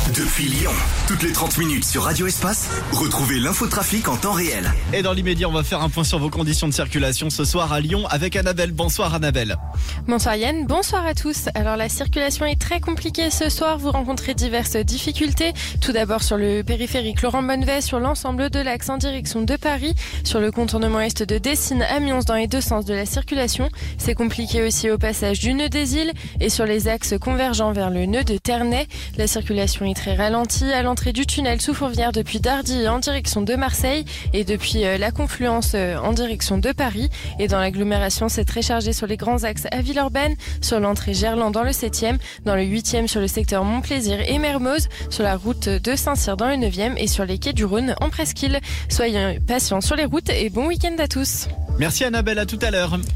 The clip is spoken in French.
Depuis Lyon, toutes les 30 minutes sur Radio Espace, retrouvez l'infotrafic en temps réel. Et dans l'immédiat, on va faire un point sur vos conditions de circulation ce soir à Lyon avec Annabelle. Bonsoir Annabelle. Bonsoir Yann, bonsoir à tous. Alors la circulation est très compliquée ce soir, vous rencontrez diverses difficultés. Tout d'abord sur le périphérique Laurent Bonnevet, sur l'ensemble de l'axe en direction de Paris, sur le contournement est de Dessines à Mions dans les deux sens de la circulation. C'est compliqué aussi au passage du nœud des Îles et sur les axes convergents vers le nœud de Ternay. La circulation est très ralentie à l'entrée du tunnel sous Fourvière depuis Dardy en direction de Marseille et depuis la confluence en direction de Paris. Et dans l'agglomération, c'est très chargé sur les grands axes à Villeurbanne, sur l'entrée Gerland dans le 7e, dans le 8e sur le secteur Montplaisir et Mermoz, sur la route de Saint-Cyr dans le 9e et sur les quais du Rhône en Presqu'île. Soyez patients sur les routes et bon week-end à tous. Merci Annabelle, à tout à l'heure.